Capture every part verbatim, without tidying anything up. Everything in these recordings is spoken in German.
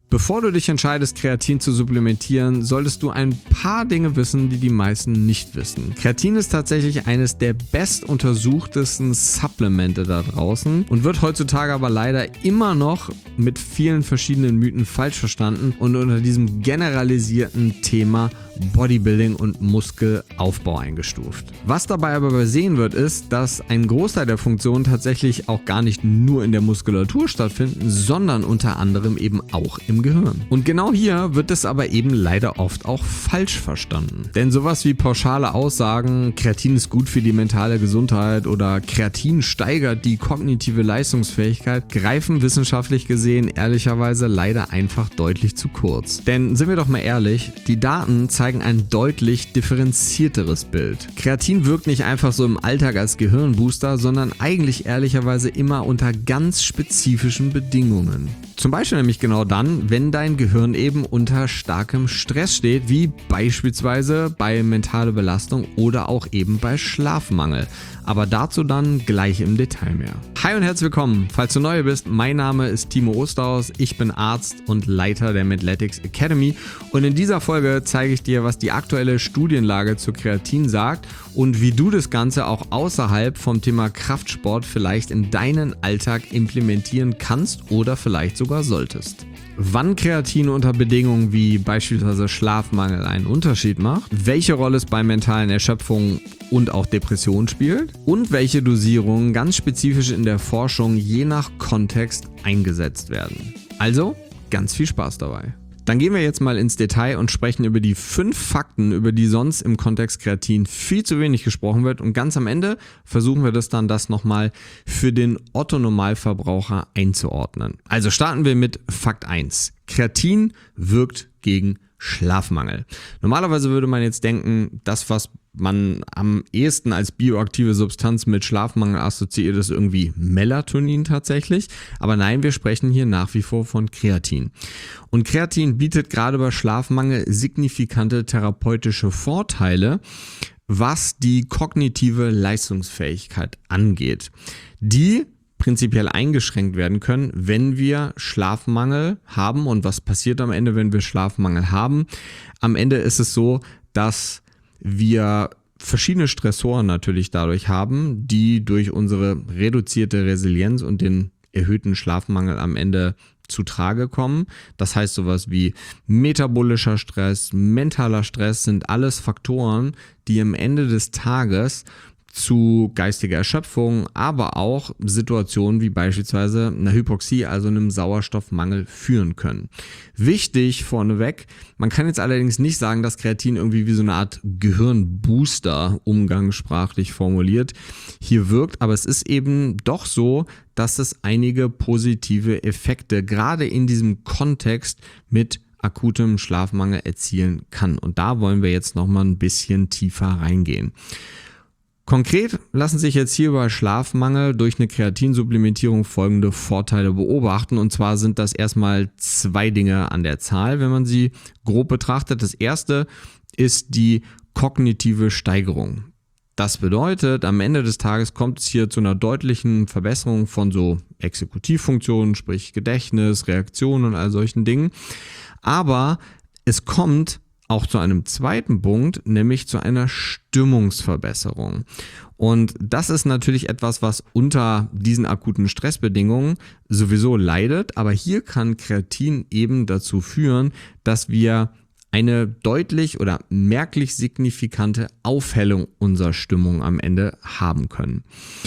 Bevor du dich entscheidest, Kreatin zu supplementieren, solltest du ein paar Dinge wissen, die die meisten nicht wissen. Kreatin ist tatsächlich eines der bestuntersuchtesten Supplemente da draußen und wird heutzutage aber leider immer noch mit vielen verschiedenen Mythen falsch verstanden und unter diesem generalisierten Thema Bodybuilding und Muskelaufbau eingestuft. Was dabei aber übersehen wird, ist, dass ein Großteil der Funktionen tatsächlich auch gar nicht nur in der Muskulatur stattfinden, sondern unter anderem eben auch im Gehirn. Und genau hier wird es aber eben leider oft auch falsch verstanden. Denn sowas wie pauschale Aussagen, Kreatin ist gut für die mentale Gesundheit oder Kreatin steigert die kognitive Leistungsfähigkeit, greifen wissenschaftlich gesehen ehrlicherweise leider einfach deutlich zu kurz. Denn sind wir doch mal ehrlich, die Daten zeigen ein deutlich differenzierteres Bild. Kreatin wirkt nicht einfach so im Alltag als Gehirnbooster, sondern eigentlich ehrlicherweise immer unter ganz spezifischen Bedingungen. Zum Beispiel nämlich genau dann, wenn dein Gehirn eben unter starkem Stress steht, wie beispielsweise bei mentaler Belastung oder auch eben bei Schlafmangel. Aber dazu dann gleich im Detail mehr. Hi und herzlich willkommen. Falls du neu bist, mein Name ist Timo Osterhaus, ich bin Arzt und Leiter der Medletics Academy und in dieser Folge zeige ich dir, was die aktuelle Studienlage zu Kreatin sagt und wie du das Ganze auch außerhalb vom Thema Kraftsport vielleicht in deinen Alltag implementieren kannst oder vielleicht sogar solltest. Wann Kreatin unter Bedingungen wie beispielsweise Schlafmangel einen Unterschied macht, welche Rolle es bei mentalen Erschöpfungen und auch Depressionen spielt und welche Dosierungen ganz spezifisch in der Forschung je nach Kontext eingesetzt werden. Also, ganz viel Spaß dabei. Dann gehen wir jetzt mal ins Detail und sprechen über die fünf Fakten, über die sonst im Kontext Kreatin viel zu wenig gesprochen wird. Und ganz am Ende versuchen wir das dann, das nochmal für den Otto-Normalverbraucher einzuordnen. Also starten wir mit Fakt eins. Kreatin wirkt gegen Schlafmangel. Normalerweise würde man jetzt denken, das, was man am ehesten als bioaktive Substanz mit Schlafmangel assoziiert, ist irgendwie Melatonin tatsächlich. Aber nein, wir sprechen hier nach wie vor von Kreatin. Und Kreatin bietet gerade bei Schlafmangel signifikante therapeutische Vorteile, was die kognitive Leistungsfähigkeit angeht, die prinzipiell eingeschränkt werden können, wenn wir Schlafmangel haben. Und was passiert am Ende, wenn wir Schlafmangel haben? Am Ende ist es so, dass wir verschiedene Stressoren natürlich dadurch haben, die durch unsere reduzierte Resilienz und den erhöhten Schlafmangel am Ende zutage kommen. Das heißt, sowas wie metabolischer Stress, mentaler Stress sind alles Faktoren, die am Ende des Tages zu geistiger Erschöpfung, aber auch Situationen wie beispielsweise einer Hypoxie, also einem Sauerstoffmangel führen können. Wichtig vorneweg, man kann jetzt allerdings nicht sagen, dass Kreatin irgendwie wie so eine Art Gehirnbooster umgangssprachlich formuliert hier wirkt, aber es ist eben doch so, dass es einige positive Effekte gerade in diesem Kontext mit akutem Schlafmangel erzielen kann. Und da wollen wir jetzt nochmal ein bisschen tiefer reingehen. Konkret lassen sich jetzt hier bei Schlafmangel durch eine Kreatinsupplementierung folgende Vorteile beobachten. Und zwar sind das erstmal zwei Dinge an der Zahl, wenn man sie grob betrachtet. Das erste ist die kognitive Steigerung. Das bedeutet, am Ende des Tages kommt es hier zu einer deutlichen Verbesserung von so Exekutivfunktionen, sprich Gedächtnis, Reaktion und all solchen Dingen. Aber es kommt auch zu einem zweiten Punkt, nämlich zu einer Stimmungsverbesserung. Und das ist natürlich etwas, was unter diesen akuten Stressbedingungen sowieso leidet, aber hier kann Kreatin eben dazu führen, dass wir eine deutlich oder merklich signifikante Aufhellung unserer Stimmung am Ende haben können.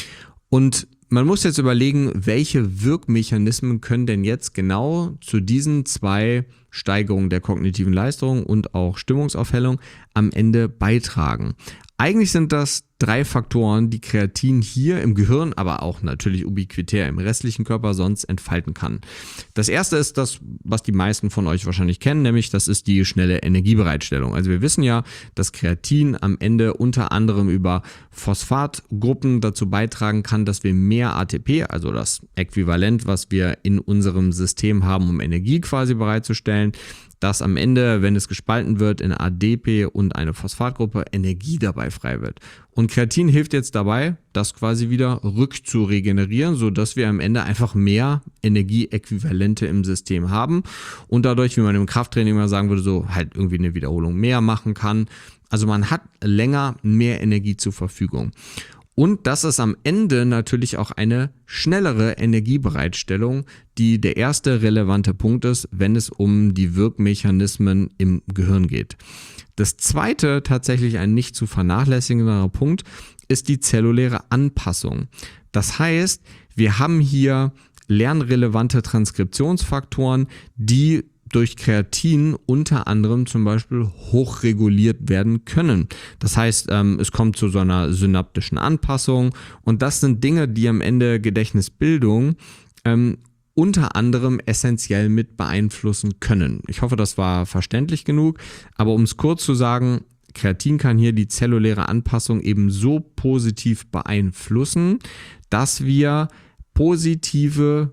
Und man muss jetzt überlegen, welche Wirkmechanismen können denn jetzt genau zu diesen zwei Steigerungen der kognitiven Leistung und auch Stimmungsaufhellung am Ende beitragen. Eigentlich sind das drei Faktoren, die Kreatin hier im Gehirn, aber auch natürlich ubiquitär im restlichen Körper sonst entfalten kann. Das erste ist das, was die meisten von euch wahrscheinlich kennen, nämlich das ist die schnelle Energiebereitstellung. Also wir wissen ja, dass Kreatin am Ende unter anderem über Phosphatgruppen dazu beitragen kann, dass wir mehr A T P, also das Äquivalent, was wir in unserem System haben, um Energie quasi bereitzustellen, dass am Ende, wenn es gespalten wird in A D P und eine Phosphatgruppe, Energie dabei frei wird. Und Kreatin hilft jetzt dabei, das quasi wieder rückzuregenerieren, sodass wir am Ende einfach mehr Energieäquivalente im System haben und dadurch, wie man im Krafttraining immer sagen würde, so halt irgendwie eine Wiederholung mehr machen kann. Also man hat länger mehr Energie zur Verfügung. Und das ist am Ende natürlich auch eine schnellere Energiebereitstellung, die der erste relevante Punkt ist, wenn es um die Wirkmechanismen im Gehirn geht. Das zweite, tatsächlich ein nicht zu vernachlässigender Punkt, ist die zelluläre Anpassung. Das heißt, wir haben hier lernrelevante Transkriptionsfaktoren, die durch Kreatin unter anderem zum Beispiel hochreguliert werden können. Das heißt, es kommt zu so einer synaptischen Anpassung und das sind Dinge, die am Ende Gedächtnisbildung ähm, unter anderem essentiell mit beeinflussen können. Ich hoffe, das war verständlich genug, aber um es kurz zu sagen, Kreatin kann hier die zelluläre Anpassung eben so positiv beeinflussen, dass wir positive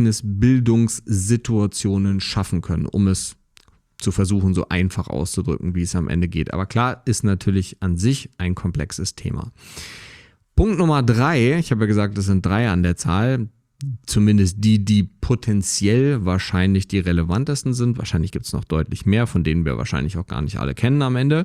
Gedächtnisbildungssituationen schaffen können, um es zu versuchen, so einfach auszudrücken, wie es am Ende geht. Aber klar, ist natürlich an sich ein komplexes Thema. Punkt Nummer drei, ich habe ja gesagt, es sind drei an der Zahl, zumindest die, die potenziell wahrscheinlich die relevantesten sind. Wahrscheinlich gibt es noch deutlich mehr, von denen wir wahrscheinlich auch gar nicht alle kennen am Ende.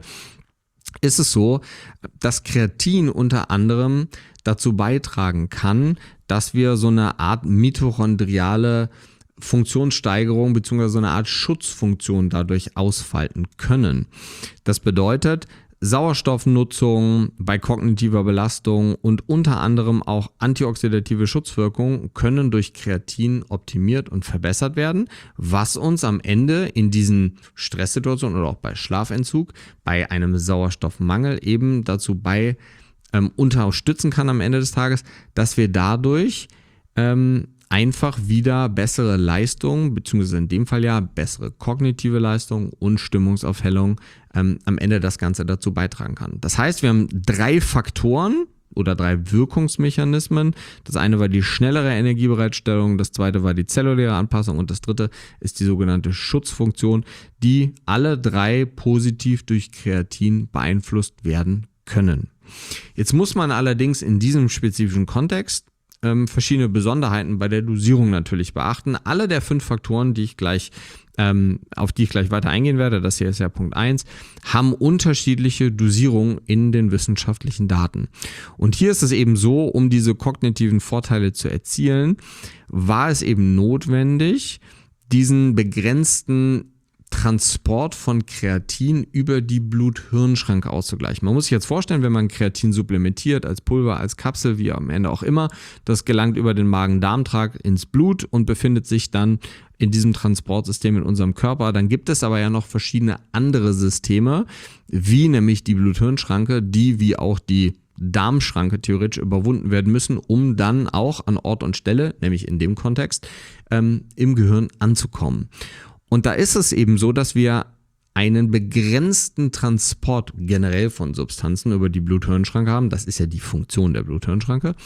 Ist es so, dass Kreatin unter anderem dazu beitragen kann, dass wir so eine Art mitochondriale Funktionssteigerung bzw. so eine Art Schutzfunktion dadurch ausfalten können. Das bedeutet, Sauerstoffnutzung bei kognitiver Belastung und unter anderem auch antioxidative Schutzwirkungen können durch Kreatin optimiert und verbessert werden, was uns am Ende in diesen Stresssituationen oder auch bei Schlafentzug, bei einem Sauerstoffmangel eben dazu bei ähm, unterstützen kann am Ende des Tages, dass wir dadurch ähm, einfach wieder bessere Leistung, beziehungsweise in dem Fall ja bessere kognitive Leistung und Stimmungsaufhellung ähm, am Ende das Ganze dazu beitragen kann. Das heißt, wir haben drei Faktoren oder drei Wirkungsmechanismen. Das eine war die schnellere Energiebereitstellung, das zweite war die zelluläre Anpassung und das dritte ist die sogenannte Schutzfunktion, die alle drei positiv durch Kreatin beeinflusst werden können. Jetzt muss man allerdings in diesem spezifischen Kontext ähm, verschiedene Besonderheiten bei der Dosierung natürlich beachten. Alle der fünf Faktoren, die ich gleich, ähm, auf die ich gleich weiter eingehen werde, das hier ist ja Punkt eins, haben unterschiedliche Dosierungen in den wissenschaftlichen Daten. Und hier ist es eben so, um diese kognitiven Vorteile zu erzielen, war es eben notwendig, diesen begrenzten Transport von Kreatin über die Blut-Hirn-Schranke auszugleichen. Man muss sich jetzt vorstellen, wenn man Kreatin supplementiert, als Pulver, als Kapsel, wie am Ende auch immer, das gelangt über den Magen-Darm-Trakt ins Blut und befindet sich dann in diesem Transportsystem in unserem Körper. Dann gibt es aber ja noch verschiedene andere Systeme, wie nämlich die Blut-Hirn-Schranke, die wie auch die Darmschranke theoretisch überwunden werden müssen, um dann auch an Ort und Stelle, nämlich in dem Kontext, ähm, im Gehirn anzukommen. Und da ist es eben so, dass wir einen begrenzten Transport generell von Substanzen über die Blut-Hirn-Schranke haben. Das ist ja die Funktion der Blut-Hirn-Schranke.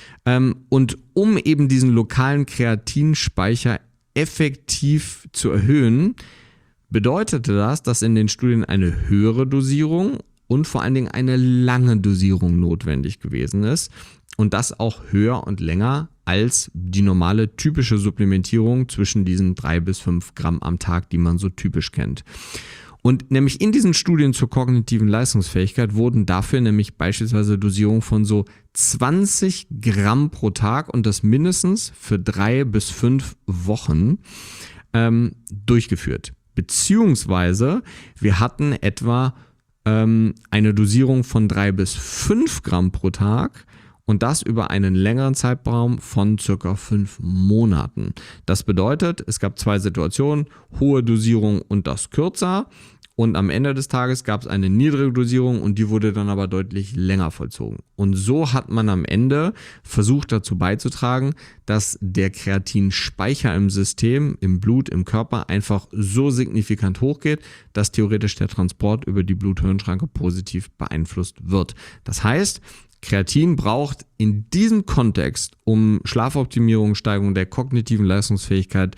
Und um eben diesen lokalen Kreatinspeicher effektiv zu erhöhen, bedeutete das, dass in den Studien eine höhere Dosierung und vor allen Dingen eine lange Dosierung notwendig gewesen ist. Und das auch höher und länger als die normale typische Supplementierung zwischen diesen drei bis fünf Gramm am Tag, die man so typisch kennt. Und nämlich in diesen Studien zur kognitiven Leistungsfähigkeit wurden dafür nämlich beispielsweise Dosierungen von so zwanzig Gramm pro Tag und das mindestens für drei bis fünf Wochen ähm, durchgeführt. Beziehungsweise wir hatten etwa ähm, eine Dosierung von drei bis fünf Gramm pro Tag. Und das über einen längeren Zeitraum von circa fünf Monaten. Das bedeutet, es gab zwei Situationen, hohe Dosierung und das kürzer. Und am Ende des Tages gab es eine niedrige Dosierung und die wurde dann aber deutlich länger vollzogen. Und so hat man am Ende versucht dazu beizutragen, dass der Kreatinspeicher im System, im Blut, im Körper einfach so signifikant hochgeht, dass theoretisch der Transport über die Blut-Hirn-Schranke positiv beeinflusst wird. Das heißt, Kreatin braucht in diesem Kontext, um Schlafoptimierung, Steigerung der kognitiven Leistungsfähigkeit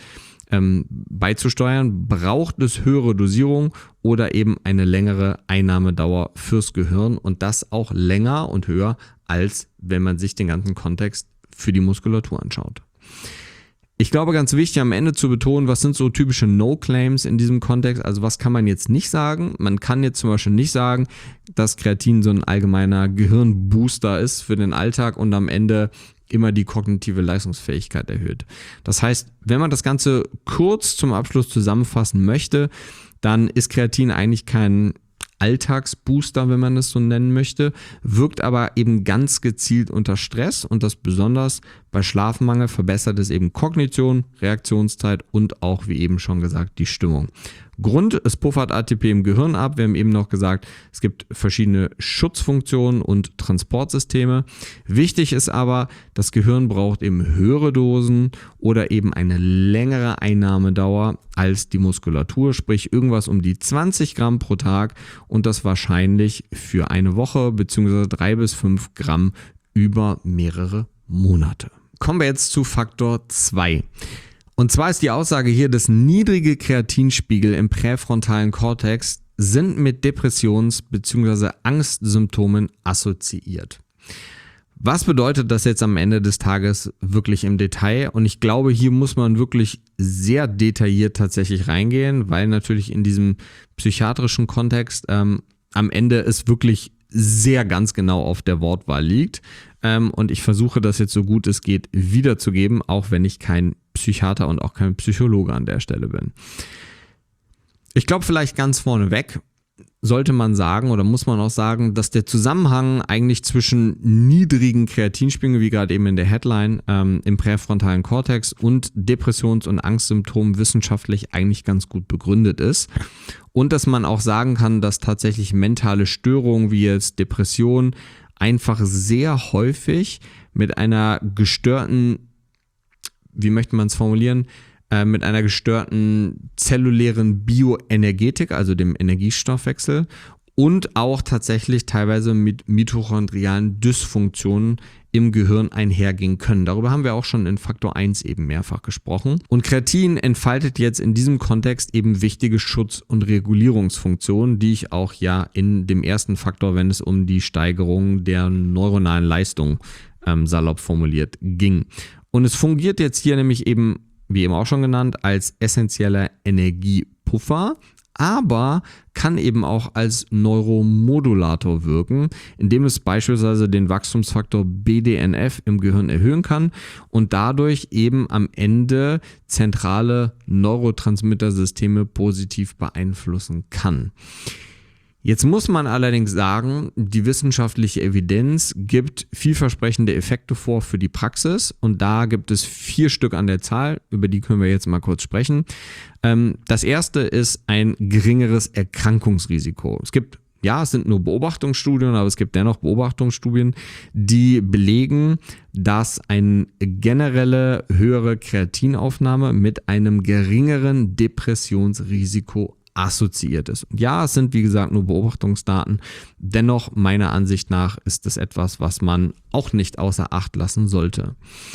ähm, beizusteuern, braucht es höhere Dosierung oder eben eine längere Einnahmedauer fürs Gehirn und das auch länger und höher, als wenn man sich den ganzen Kontext für die Muskulatur anschaut. Ich glaube, ganz wichtig am Ende zu betonen, was sind so typische No-Claims in diesem Kontext, also was kann man jetzt nicht sagen? Man kann jetzt zum Beispiel nicht sagen, dass Kreatin so ein allgemeiner Gehirnbooster ist für den Alltag und am Ende immer die kognitive Leistungsfähigkeit erhöht. Das heißt, wenn man das Ganze kurz zum Abschluss zusammenfassen möchte, dann ist Kreatin eigentlich kein Alltagsbooster, wenn man es so nennen möchte, wirkt aber eben ganz gezielt unter Stress und das besonders bei Schlafmangel verbessert es eben Kognition, Reaktionszeit und auch, wie eben schon gesagt, die Stimmung. Grund, es puffert A T P im Gehirn ab. Wir haben eben noch gesagt, es gibt verschiedene Schutzfunktionen und Transportsysteme. Wichtig ist aber, das Gehirn braucht eben höhere Dosen oder eben eine längere Einnahmedauer als die Muskulatur, sprich irgendwas um die zwanzig Gramm pro Tag und das wahrscheinlich für eine Woche bzw. drei bis fünf Gramm über mehrere Monate. Kommen wir jetzt zu Faktor zwei. Und zwar ist die Aussage hier, dass niedrige Kreatinspiegel im präfrontalen Kortex sind mit Depressions- bzw. Angstsymptomen assoziiert. Was bedeutet das jetzt am Ende des Tages wirklich im Detail? Und ich glaube, hier muss man wirklich sehr detailliert tatsächlich reingehen, weil natürlich in diesem psychiatrischen Kontext ähm, am Ende es wirklich sehr ganz genau auf der Wortwahl liegt. Ähm, und ich versuche das jetzt so gut es geht wiederzugeben, auch wenn ich kein Psychiater und auch kein Psychologe an der Stelle bin. Ich glaube, vielleicht ganz vorneweg sollte man sagen oder muss man auch sagen, dass der Zusammenhang eigentlich zwischen niedrigen Kreatinspiegeln, wie gerade eben in der Headline, ähm, im präfrontalen Kortex und Depressions- und Angstsymptomen wissenschaftlich eigentlich ganz gut begründet ist. Und dass man auch sagen kann, dass tatsächlich mentale Störungen wie jetzt Depression einfach sehr häufig mit einer gestörten, wie möchte man es formulieren, äh, mit einer gestörten zellulären Bioenergetik, also dem Energiestoffwechsel und auch tatsächlich teilweise mit mitochondrialen Dysfunktionen im Gehirn einhergehen können. Darüber haben wir auch schon in Faktor eins eben mehrfach gesprochen. Und Kreatin entfaltet jetzt in diesem Kontext eben wichtige Schutz- und Regulierungsfunktionen, die ich auch ja in dem ersten Faktor, wenn es um die Steigerung der neuronalen Leistung ähm, salopp formuliert ging. Und es fungiert jetzt hier nämlich eben, wie eben auch schon genannt, als essentieller Energiepuffer, aber kann eben auch als Neuromodulator wirken, indem es beispielsweise den Wachstumsfaktor B D N F im Gehirn erhöhen kann und dadurch eben am Ende zentrale Neurotransmittersysteme positiv beeinflussen kann. Jetzt muss man allerdings sagen, die wissenschaftliche Evidenz gibt vielversprechende Effekte vor für die Praxis und da gibt es vier Stück an der Zahl, über die können wir jetzt mal kurz sprechen. Das erste ist ein geringeres Erkrankungsrisiko. Es gibt, ja, es sind nur Beobachtungsstudien, aber es gibt dennoch Beobachtungsstudien, die belegen, dass eine generelle höhere Kreatinaufnahme mit einem geringeren Depressionsrisiko assoziiert ist. Und ja, es sind wie gesagt nur Beobachtungsdaten, dennoch meiner Ansicht nach ist es etwas, was man auch nicht außer Acht lassen sollte.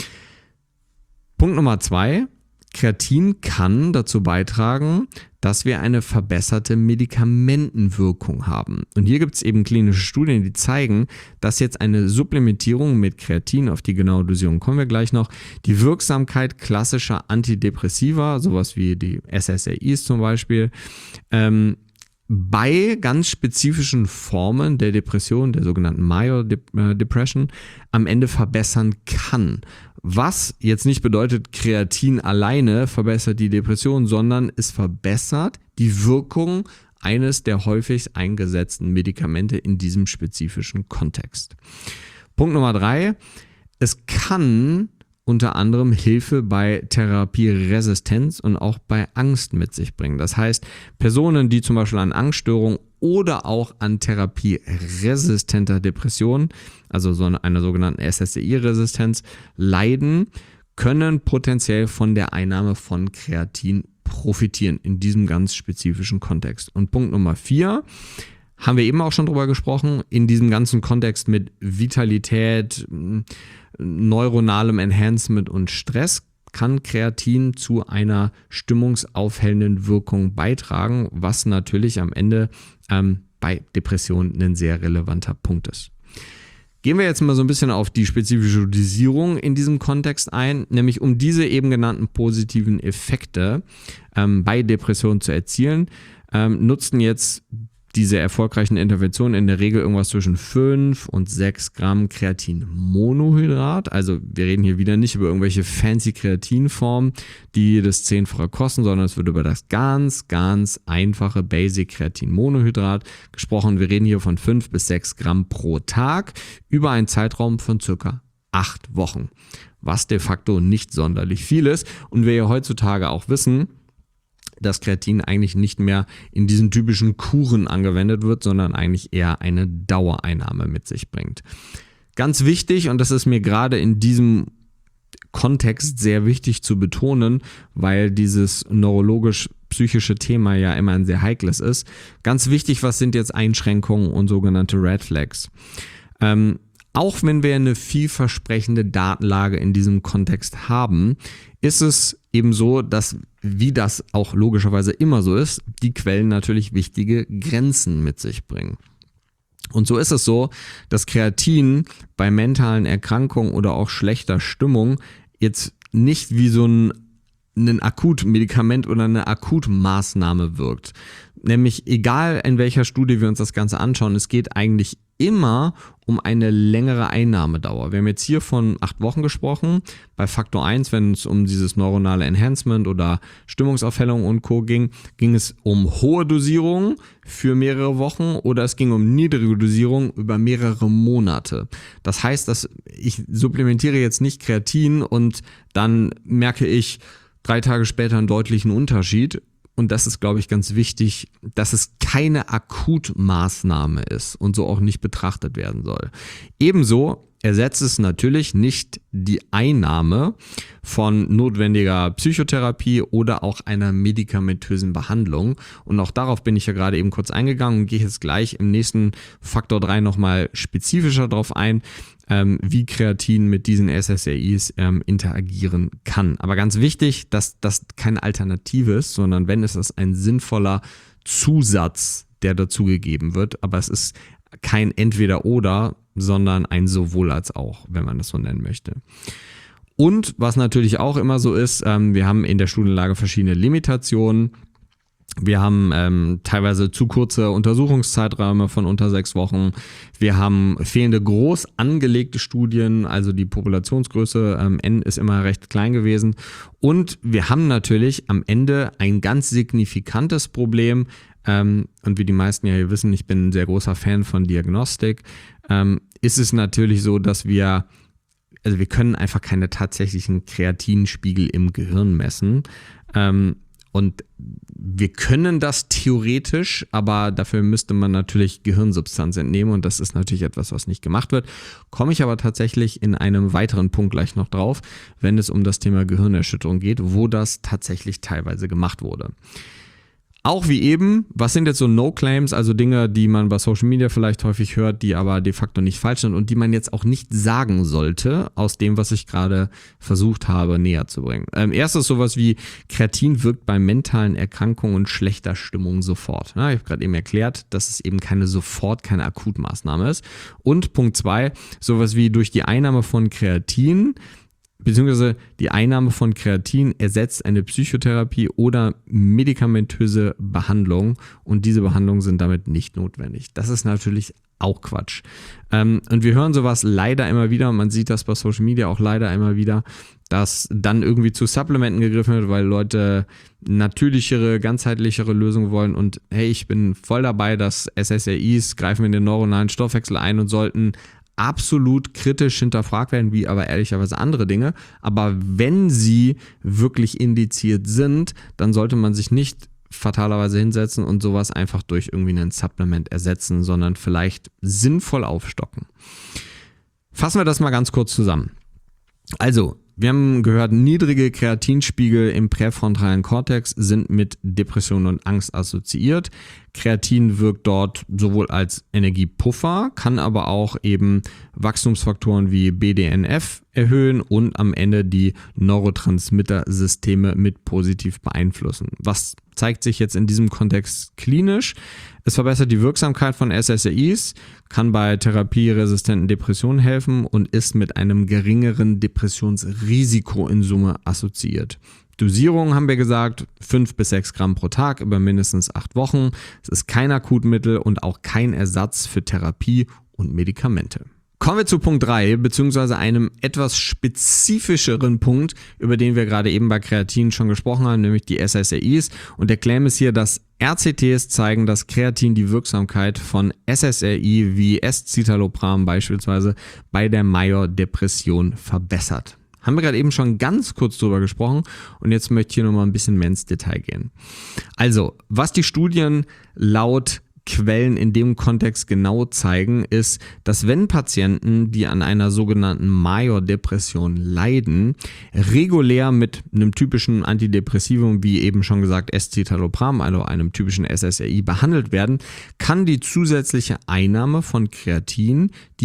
Punkt Nummer zwei, Kreatin kann dazu beitragen, dass wir eine verbesserte Medikamentenwirkung haben. Und hier gibt es eben klinische Studien, die zeigen, dass jetzt eine Supplementierung mit Kreatin, auf die genaue Dosierung kommen wir gleich noch, die Wirksamkeit klassischer Antidepressiva, sowas wie die S S R Is zum Beispiel, ähm, bei ganz spezifischen Formen der Depression, der sogenannten Major Depression, am Ende verbessern kann. Was jetzt nicht bedeutet, Kreatin alleine verbessert die Depression, sondern es verbessert die Wirkung eines der häufig eingesetzten Medikamente in diesem spezifischen Kontext. Punkt Nummer drei, es kann unter anderem Hilfe bei Therapieresistenz und auch bei Angst mit sich bringen. Das heißt, Personen, die zum Beispiel an Angststörungen oder auch an therapieresistenter Depression, also so einer sogenannten S S R I-Resistenz, leiden, können potenziell von der Einnahme von Kreatin profitieren in diesem ganz spezifischen Kontext. Und Punkt Nummer vier, haben wir eben auch schon drüber gesprochen, in diesem ganzen Kontext mit Vitalität, neuronalem Enhancement und Stress kann Kreatin zu einer stimmungsaufhellenden Wirkung beitragen, was natürlich am Ende ähm, bei Depressionen ein sehr relevanter Punkt ist. Gehen wir jetzt mal so ein bisschen auf die spezifische Dosierung in diesem Kontext ein, nämlich um diese eben genannten positiven Effekte ähm, bei Depressionen zu erzielen, ähm, nutzten jetzt diese erfolgreichen Interventionen in der Regel irgendwas zwischen fünf und sechs Gramm Kreatinmonohydrat. Also wir reden hier wieder nicht über irgendwelche fancy Kreatinformen, die das Zehnfache kosten, sondern es wird über das ganz, ganz einfache Basic Kreatinmonohydrat gesprochen. Wir reden hier von fünf bis sechs Gramm pro Tag über einen Zeitraum von circa acht Wochen, was de facto nicht sonderlich viel ist. Und wir ja heutzutage auch wissen, dass Kreatin eigentlich nicht mehr in diesen typischen Kuren angewendet wird, sondern eigentlich eher eine Dauereinnahme mit sich bringt. Ganz wichtig, und das ist mir gerade in diesem Kontext sehr wichtig zu betonen, weil dieses neurologisch-psychische Thema ja immer ein sehr heikles ist. Ganz wichtig, was sind jetzt Einschränkungen und sogenannte Red Flags? Ähm, auch wenn wir eine vielversprechende Datenlage in diesem Kontext haben, ist es eben so, dass, wie das auch logischerweise immer so ist, die Quellen natürlich wichtige Grenzen mit sich bringen. Und so ist es so, dass Kreatin bei mentalen Erkrankungen oder auch schlechter Stimmung jetzt nicht wie so ein, ein Akutmedikament oder eine Akutmaßnahme wirkt. Nämlich egal in welcher Studie wir uns das Ganze anschauen, es geht eigentlich immer um eine längere Einnahmedauer. Wir haben jetzt hier von acht Wochen gesprochen. Bei Faktor eins, wenn es um dieses neuronale Enhancement oder Stimmungsaufhellung und Co. ging, ging es um hohe Dosierungen für mehrere Wochen oder es ging um niedrige Dosierungen über mehrere Monate. Das heißt, dass ich supplementiere jetzt nicht Kreatin und dann merke ich drei Tage später einen deutlichen Unterschied. Und das ist, glaube ich, ganz wichtig, dass es keine Akutmaßnahme ist und so auch nicht betrachtet werden soll. Ebenso ersetzt es natürlich nicht die Einnahme von notwendiger Psychotherapie oder auch einer medikamentösen Behandlung. Und auch darauf bin ich ja gerade eben kurz eingegangen und gehe jetzt gleich im nächsten Faktor drei nochmal spezifischer drauf ein, ähm, wie Kreatin mit diesen S S R Is ähm, interagieren kann. Aber ganz wichtig, dass das keine Alternative ist, sondern wenn es ist ein sinnvoller Zusatz, der dazugegeben wird. Aber es ist kein Entweder-Oder, sondern ein sowohl als auch, wenn man das so nennen möchte. Und was natürlich auch immer so ist, ähm, wir haben in der Studienlage verschiedene Limitationen. Wir haben ähm, teilweise zu kurze Untersuchungszeiträume von unter sechs Wochen. Wir haben fehlende groß angelegte Studien, also die Populationsgröße ähm, N ist immer recht klein gewesen. Und wir haben natürlich am Ende ein ganz signifikantes Problem. Ähm, und wie die meisten ja hier wissen, ich bin ein sehr großer Fan von Diagnostik, ähm, ist es natürlich so, dass wir, also wir können einfach keine tatsächlichen Kreatinspiegel im Gehirn messen. Ähm, Und wir können das theoretisch, aber dafür müsste man natürlich Gehirnsubstanz entnehmen und das ist natürlich etwas, was nicht gemacht wird. Komme ich aber tatsächlich in einem weiteren Punkt gleich noch drauf, wenn es um das Thema Gehirnerschütterung geht, wo das tatsächlich teilweise gemacht wurde. Auch wie eben, was sind jetzt so No-Claims, also Dinge, die man bei Social Media vielleicht häufig hört, die aber de facto nicht falsch sind und die man jetzt auch nicht sagen sollte, aus dem, was ich gerade versucht habe, näher zu bringen. Ähm, erstes sowas wie Kreatin wirkt bei mentalen Erkrankungen und schlechter Stimmung sofort. Ja, ich habe gerade eben erklärt, dass es eben keine sofort, keine Akutmaßnahme ist. Und Punkt zwei, sowas wie durch die Einnahme von Kreatin beziehungsweise die Einnahme von Kreatin ersetzt eine Psychotherapie oder medikamentöse Behandlung und diese Behandlungen sind damit nicht notwendig. Das ist natürlich auch Quatsch. Ähm, und wir hören sowas leider immer wieder, man sieht das bei Social Media auch leider immer wieder, dass dann irgendwie zu Supplementen gegriffen wird, weil Leute natürlichere, ganzheitlichere Lösungen wollen und hey, ich bin voll dabei, dass S S R Is greifen in den neuronalen Stoffwechsel ein und sollten absolut kritisch hinterfragt werden, wie aber ehrlicherweise andere Dinge. Aber wenn sie wirklich indiziert sind, dann sollte man sich nicht fatalerweise hinsetzen und sowas einfach durch irgendwie ein Supplement ersetzen, sondern vielleicht sinnvoll aufstocken. Fassen wir das mal ganz kurz zusammen. Also, wir haben gehört, niedrige Kreatinspiegel im präfrontalen Kortex sind mit Depression und Angst assoziiert. Kreatin wirkt dort sowohl als Energiepuffer, kann aber auch eben Wachstumsfaktoren wie B D N F erhöhen und am Ende die Neurotransmittersysteme mit positiv beeinflussen. Was zeigt sich jetzt in diesem Kontext klinisch? Es verbessert die Wirksamkeit von S S R Is, kann bei therapieresistenten Depressionen helfen und ist mit einem geringeren Depressionsrisiko in Summe assoziiert. Dosierung haben wir gesagt, fünf bis sechs Gramm pro Tag über mindestens acht Wochen. Es ist kein Akutmittel und auch kein Ersatz für Therapie und Medikamente. Kommen wir zu Punkt drei, beziehungsweise einem etwas spezifischeren Punkt, über den wir gerade eben bei Kreatin schon gesprochen haben, nämlich die S S R Is. Und der Claim ist hier, dass R C Ts zeigen, dass Kreatin die Wirksamkeit von S S R I wie Escitalopram beispielsweise bei der Major-Depression verbessert. Haben wir gerade eben schon ganz kurz drüber gesprochen und jetzt möchte ich hier nochmal ein bisschen mehr ins Detail gehen. Also, was die Studien laut Quellen in dem Kontext genau zeigen, ist, dass wenn Patienten, die an einer sogenannten Major-Depression leiden, regulär mit einem typischen Antidepressivum, wie eben schon gesagt Escitalopram, also einem typischen S S R I, behandelt werden, kann die zusätzliche Einnahme von Kreatin die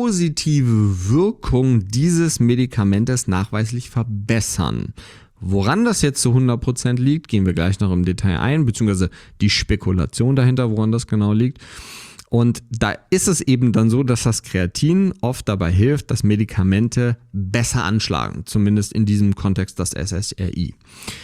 positive Wirkung dieses Medikamentes nachweislich verbessern. Woran das jetzt zu hundert Prozent liegt, gehen wir gleich noch im Detail ein, beziehungsweise die Spekulation dahinter, woran das genau liegt. Und da ist es eben dann so, dass das Kreatin oft dabei hilft, dass Medikamente besser anschlagen, zumindest in diesem Kontext das S S R I.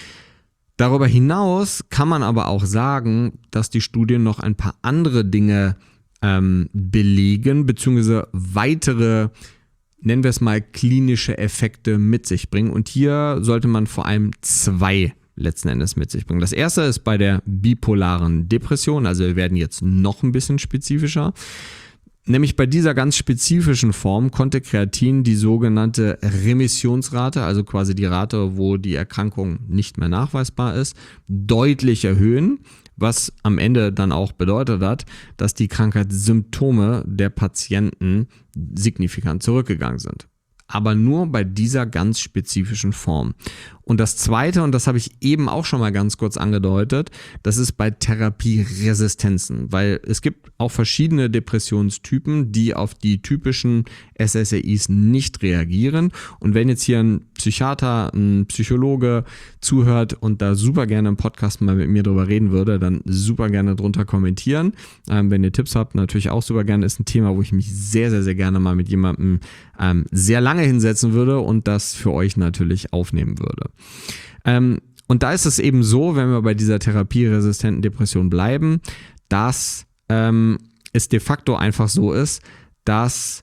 Darüber hinaus kann man aber auch sagen, dass die Studien noch ein paar andere Dinge ähm, belegen, beziehungsweise weitere, nennen wir es mal, klinische Effekte mit sich bringen. Und hier sollte man vor allem zwei letzten Endes mit sich bringen. Das erste ist bei der bipolaren Depression, also wir werden jetzt noch ein bisschen spezifischer. Nämlich bei dieser ganz spezifischen Form konnte Kreatin die sogenannte Remissionsrate, also quasi die Rate, wo die Erkrankung nicht mehr nachweisbar ist, deutlich erhöhen, was am Ende dann auch bedeutet hat, dass die Krankheitssymptome der Patienten signifikant zurückgegangen sind. Aber nur bei dieser ganz spezifischen Form. Und das Zweite, und das habe ich eben auch schon mal ganz kurz angedeutet, das ist bei Therapieresistenzen, weil es gibt auch verschiedene Depressionstypen, die auf die typischen S S R Is nicht reagieren. Und wenn jetzt hier ein Psychiater, ein Psychologe zuhört und da super gerne im Podcast mal mit mir drüber reden würde, dann super gerne drunter kommentieren. Ähm, wenn ihr Tipps habt, natürlich auch super gerne. Ist ein Thema, wo ich mich sehr, sehr, sehr gerne mal mit jemandem ähm, sehr lange hinsetzen würde und das für euch natürlich aufnehmen würde. Ähm, und da ist es eben so, wenn wir bei dieser therapieresistenten Depression bleiben, dass ähm, es de facto einfach so ist, dass,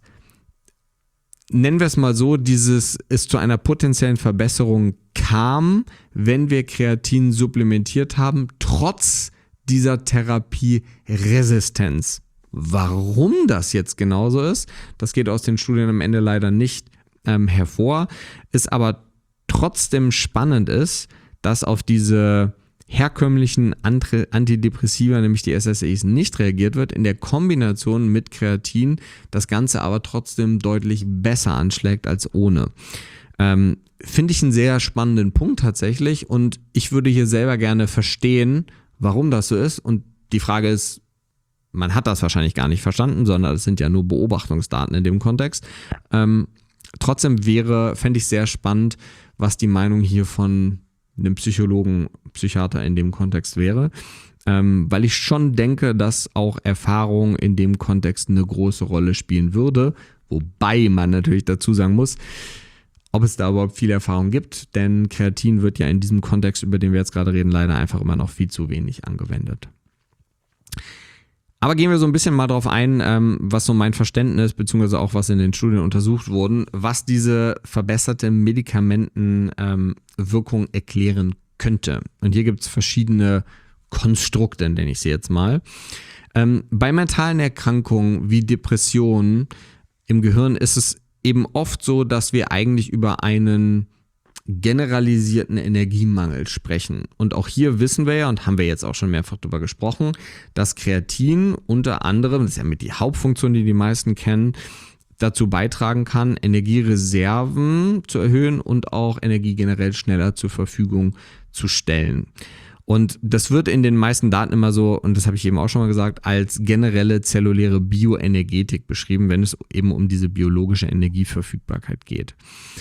nennen wir es mal so, dieses es zu einer potenziellen Verbesserung kam, wenn wir Kreatin supplementiert haben, trotz dieser Therapieresistenz. Warum das jetzt genauso ist, das geht aus den Studien am Ende leider nicht ähm, hervor, ist aber trotzdem spannend ist, dass auf diese herkömmlichen Antidepressiva, nämlich die S S R Is, nicht reagiert wird, in der Kombination mit Kreatin das Ganze aber trotzdem deutlich besser anschlägt als ohne. Ähm, finde ich einen sehr spannenden Punkt tatsächlich und ich würde hier selber gerne verstehen, warum das so ist, und die Frage ist, man hat das wahrscheinlich gar nicht verstanden, sondern es sind ja nur Beobachtungsdaten in dem Kontext. Ähm, trotzdem wäre, fände ich sehr spannend, was die Meinung hier von einem Psychologen, Psychiater in dem Kontext wäre, ähm, weil ich schon denke, dass auch Erfahrung in dem Kontext eine große Rolle spielen würde, wobei man natürlich dazu sagen muss, ob es da überhaupt viel Erfahrung gibt, denn Kreatin wird ja in diesem Kontext, über den wir jetzt gerade reden, leider einfach immer noch viel zu wenig angewendet. Aber gehen wir so ein bisschen mal drauf ein, ähm, was so mein Verständnis, beziehungsweise auch was in den Studien untersucht wurden, was diese verbesserte Medikamentenwirkung ähm, erklären könnte. Und hier gibt es verschiedene Konstrukte, nenne ich sie jetzt mal. Ähm, bei mentalen Erkrankungen wie Depressionen im Gehirn ist es eben oft so, dass wir eigentlich über einen generalisierten Energiemangel sprechen. Und auch hier wissen wir ja, und haben wir jetzt auch schon mehrfach darüber gesprochen, dass Kreatin unter anderem, das ist ja mit die Hauptfunktion, die die meisten kennen, dazu beitragen kann, Energiereserven zu erhöhen und auch Energie generell schneller zur Verfügung zu stellen. Und das wird in den meisten Daten immer so, und das habe ich eben auch schon mal gesagt, als generelle zelluläre Bioenergetik beschrieben, wenn es eben um diese biologische Energieverfügbarkeit geht.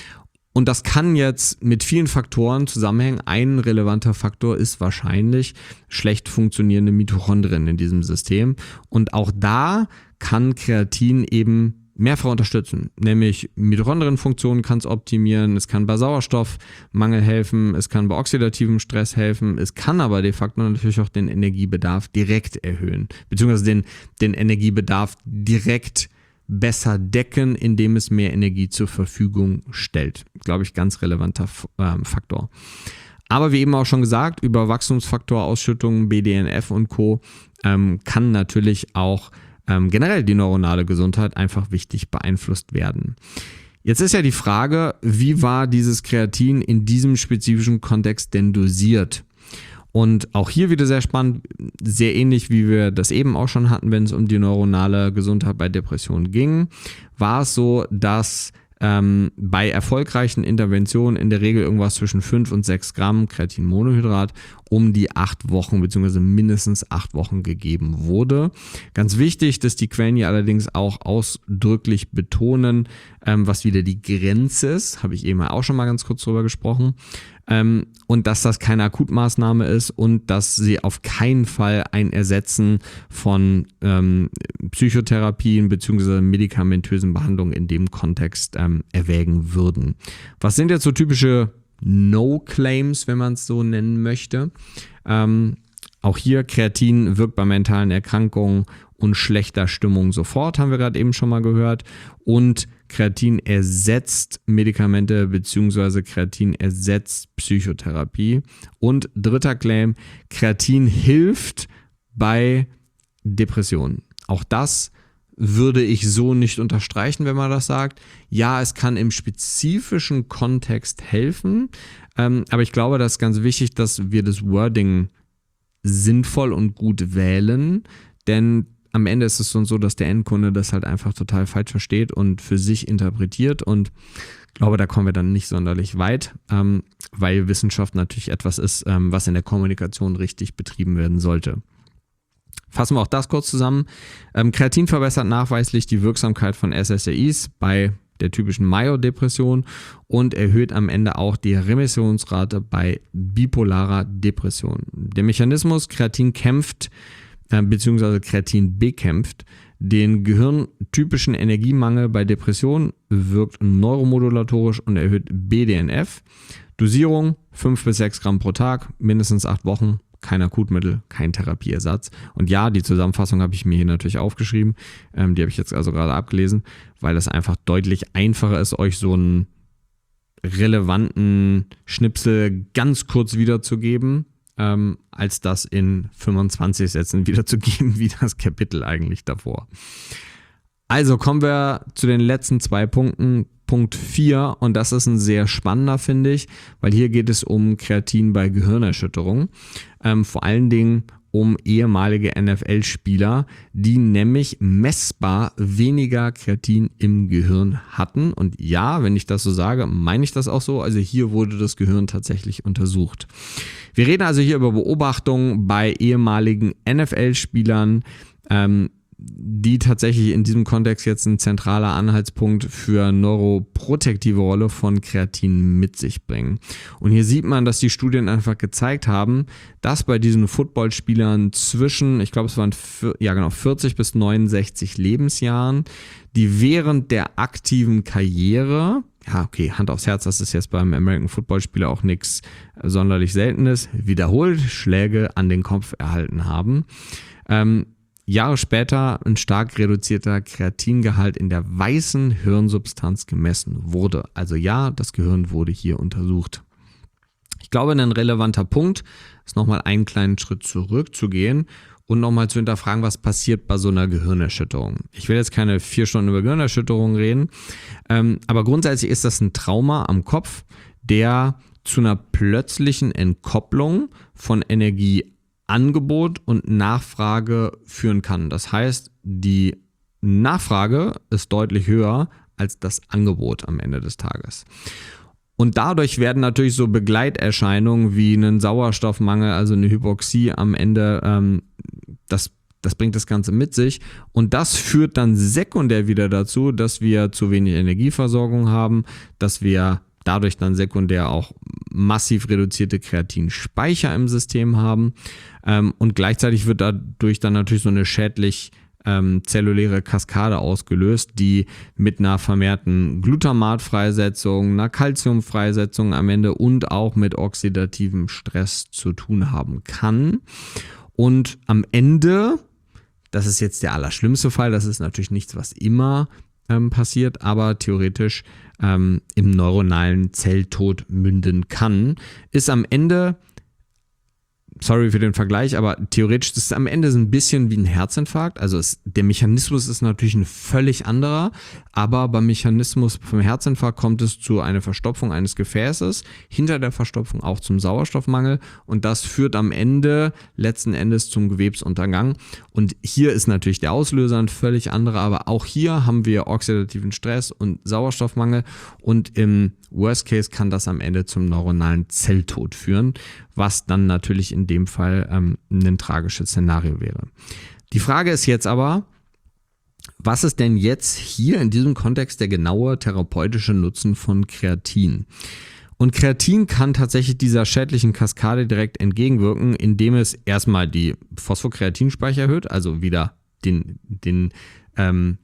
Und das kann jetzt mit vielen Faktoren zusammenhängen. Ein relevanter Faktor ist wahrscheinlich schlecht funktionierende Mitochondrien in diesem System. Und auch da kann Kreatin eben mehrfach unterstützen. Nämlich Mitochondrienfunktion kann es optimieren, es kann bei Sauerstoffmangel helfen, es kann bei oxidativem Stress helfen, es kann aber de facto natürlich auch den Energiebedarf direkt erhöhen, beziehungsweise den, den Energiebedarf direkt besser decken, indem es mehr Energie zur Verfügung stellt. Glaube ich, ganz relevanter ähm, Faktor. Aber wie eben auch schon gesagt, über Wachstumsfaktorausschüttungen, B D N F und Co. Ähm, kann natürlich auch ähm, generell die neuronale Gesundheit einfach wichtig beeinflusst werden. Jetzt ist ja die Frage, wie war dieses Kreatin in diesem spezifischen Kontext denn dosiert? Und auch hier wieder sehr spannend, sehr ähnlich wie wir das eben auch schon hatten, wenn es um die neuronale Gesundheit bei Depressionen ging, war es so, dass ähm, bei erfolgreichen Interventionen in der Regel irgendwas zwischen fünf und sechs Gramm Kreatinmonohydrat um die acht Wochen bzw. mindestens acht Wochen gegeben wurde. Ganz wichtig, dass die Quellen hier allerdings auch ausdrücklich betonen, ähm, was wieder die Grenze ist, habe ich eben auch schon mal ganz kurz drüber gesprochen. Ähm, und dass das keine Akutmaßnahme ist und dass sie auf keinen Fall ein Ersetzen von ähm, Psychotherapien bzw. medikamentösen Behandlungen in dem Kontext ähm, erwägen würden. Was sind jetzt so typische No-Claims, wenn man es so nennen möchte? Ähm, auch hier, Kreatin wirkt bei mentalen Erkrankungen und schlechter Stimmung sofort, haben wir gerade eben schon mal gehört. Und Kreatin ersetzt Medikamente bzw. Kreatin ersetzt Psychotherapie. Und dritter Claim, Kreatin hilft bei Depressionen. Auch das würde ich so nicht unterstreichen, wenn man das sagt. Ja, es kann im spezifischen Kontext helfen, ähm, aber ich glaube, das ist ganz wichtig, dass wir das Wording sinnvoll und gut wählen, denn am Ende ist es so, dass der Endkunde das halt einfach total falsch versteht und für sich interpretiert, und ich glaube, da kommen wir dann nicht sonderlich weit, ähm, weil Wissenschaft natürlich etwas ist, ähm, was in der Kommunikation richtig betrieben werden sollte. Fassen wir auch das kurz zusammen. Ähm, Kreatin verbessert nachweislich die Wirksamkeit von S S R Is bei der typischen Major-Depression und erhöht am Ende auch die Remissionsrate bei bipolarer Depression. Der Mechanismus Kreatin kämpft äh, bzw. Kreatin bekämpft den gehirntypischen Energiemangel bei Depressionen, wirkt neuromodulatorisch und erhöht B D N F. Dosierung fünf bis sechs Gramm pro Tag, mindestens acht Wochen. Kein Akutmittel, kein Therapieersatz. Und ja, die Zusammenfassung habe ich mir hier natürlich aufgeschrieben. Ähm, die habe ich jetzt also gerade abgelesen, weil das einfach deutlich einfacher ist, euch so einen relevanten Schnipsel ganz kurz wiederzugeben, ähm, als das in fünfundzwanzig Sätzen wiederzugeben, wie das Kapitel eigentlich davor. Also kommen wir zu den letzten zwei Punkten. Punkt vier, und das ist ein sehr spannender, finde ich, weil hier geht es um Kreatin bei Gehirnerschütterung. Ähm, vor allen Dingen um ehemalige N F L-Spieler, die nämlich messbar weniger Kreatin im Gehirn hatten. Und ja, wenn ich das so sage, meine ich das auch so. Also hier wurde das Gehirn tatsächlich untersucht. Wir reden also hier über Beobachtungen bei ehemaligen N F L-Spielern, ähm, die tatsächlich in diesem Kontext jetzt ein zentraler Anhaltspunkt für neuroprotektive Rolle von Kreatin mit sich bringen. Und hier sieht man, dass die Studien einfach gezeigt haben, dass bei diesen Footballspielern zwischen, ich glaube es waren ja genau, vierzig bis neunundsechzig Lebensjahren, die während der aktiven Karriere, ja okay, Hand aufs Herz, das ist jetzt beim American Football Spieler auch nichts sonderlich Seltenes, wiederholt Schläge an den Kopf erhalten haben. Ähm, Jahre später ein stark reduzierter Kreatingehalt in der weißen Hirnsubstanz gemessen wurde. Also ja, das Gehirn wurde hier untersucht. Ich glaube, ein relevanter Punkt ist nochmal einen kleinen Schritt zurückzugehen und nochmal zu hinterfragen, was passiert bei so einer Gehirnerschütterung. Ich will jetzt keine vier Stunden über Gehirnerschütterung reden, ähm, aber grundsätzlich ist das ein Trauma am Kopf, der zu einer plötzlichen Entkopplung von Energie Angebot und Nachfrage führen kann. Das heißt, die Nachfrage ist deutlich höher als das Angebot am Ende des Tages. Und dadurch werden natürlich so Begleiterscheinungen wie einen Sauerstoffmangel, also eine Hypoxie am Ende, ähm, das, das bringt das Ganze mit sich. Und das führt dann sekundär wieder dazu, dass wir zu wenig Energieversorgung haben, dass wir dadurch dann sekundär auch massiv reduzierte Kreatinspeicher im System haben. Ähm, und gleichzeitig wird dadurch dann natürlich so eine schädlich Ähm, zelluläre Kaskade ausgelöst, die mit einer vermehrten Glutamatfreisetzung, einer Calciumfreisetzung am Ende und auch mit oxidativem Stress zu tun haben kann. Und am Ende, das ist jetzt der allerschlimmste Fall, das ist natürlich nichts, was immer ähm, passiert, aber theoretisch ähm, im neuronalen Zelltod münden kann, ist am Ende, sorry für den Vergleich, aber theoretisch ist es am Ende so ein bisschen wie ein Herzinfarkt. Also es, der Mechanismus ist natürlich ein völlig anderer, aber beim Mechanismus vom Herzinfarkt kommt es zu einer Verstopfung eines Gefäßes, hinter der Verstopfung auch zum Sauerstoffmangel und das führt am Ende letzten Endes zum Gewebsuntergang. Und hier ist natürlich der Auslöser ein völlig anderer, aber auch hier haben wir oxidativen Stress und Sauerstoffmangel und im Worst Case kann das am Ende zum neuronalen Zelltod führen, was dann natürlich in dem Fall ähm, ein tragisches Szenario wäre. Die Frage ist jetzt aber, was ist denn jetzt hier in diesem Kontext der genaue therapeutische Nutzen von Kreatin? Und Kreatin kann tatsächlich dieser schädlichen Kaskade direkt entgegenwirken, indem es erstmal die Phosphokreatinspeicher erhöht, also wieder den, den, ähm,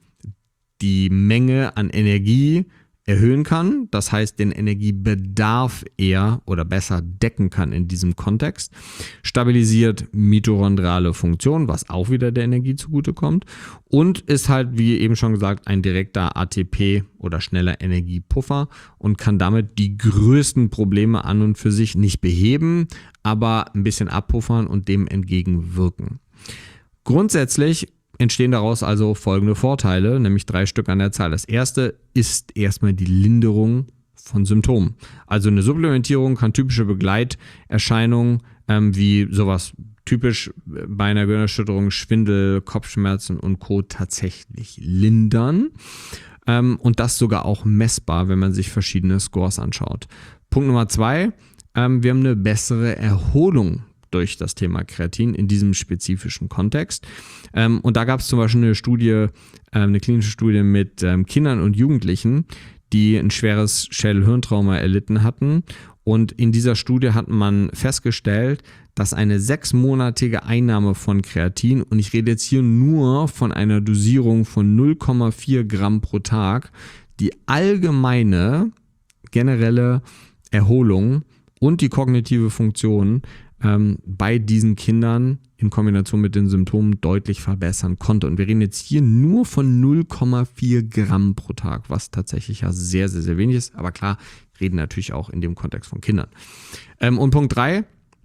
die Menge an Energie erhöhen kann, das heißt den Energiebedarf eher oder besser decken kann in diesem Kontext, stabilisiert mitochondriale Funktion, was auch wieder der Energie zugutekommt und ist halt, wie eben schon gesagt, ein direkter A T P oder schneller Energiepuffer und kann damit die größten Probleme an und für sich nicht beheben, aber ein bisschen abpuffern und dem entgegenwirken. Grundsätzlich entstehen daraus also folgende Vorteile, nämlich drei Stück an der Zahl. Das erste ist erstmal die Linderung von Symptomen. Also eine Supplementierung kann typische Begleiterscheinungen ähm, wie sowas typisch bei einer Gehirnerschütterung, Schwindel, Kopfschmerzen und Co. tatsächlich lindern. Ähm, und das sogar auch messbar, wenn man sich verschiedene Scores anschaut. Punkt Nummer zwei, ähm, wir haben eine bessere Erholung durch das Thema Kreatin in diesem spezifischen Kontext. Ähm, und da gab es zum Beispiel eine Studie, äh, eine klinische Studie mit ähm, Kindern und Jugendlichen, die ein schweres Schädel-Hirntrauma erlitten hatten. Und in dieser Studie hat man festgestellt, dass eine sechsmonatige Einnahme von Kreatin, und ich rede jetzt hier nur von einer Dosierung von null Komma vier Gramm pro Tag, die allgemeine generelle Erholung und die kognitive Funktion ähm, bei diesen Kindern in Kombination mit den Symptomen deutlich verbessern konnte. Und wir reden jetzt hier nur von null Komma vier Gramm pro Tag, was tatsächlich ja sehr, sehr, sehr wenig ist. Aber klar, reden natürlich auch in dem Kontext von Kindern. Ähm, und Punkt drei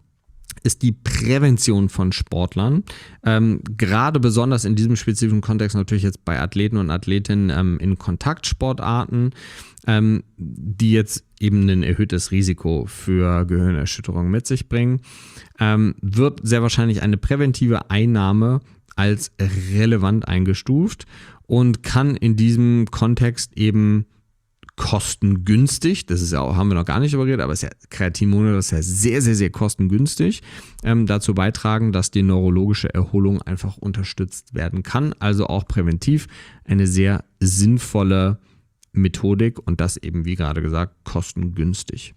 ist die Prävention von Sportlern. Ähm, gerade besonders in diesem spezifischen Kontext natürlich jetzt bei Athleten und Athletinnen ähm, in Kontaktsportarten, ähm, die jetzt eben ein erhöhtes Risiko für Gehirnerschütterung mit sich bringen, ähm, wird sehr wahrscheinlich eine präventive Einnahme als relevant eingestuft und kann in diesem Kontext eben kostengünstig, das ist ja auch, haben wir noch gar nicht überredet, aber es ist ja Kreatinmonat, das ist ja sehr, sehr, sehr kostengünstig, ähm, dazu beitragen, dass die neurologische Erholung einfach unterstützt werden kann. Also auch präventiv eine sehr sinnvolle Methodik und das eben, wie gerade gesagt, kostengünstig.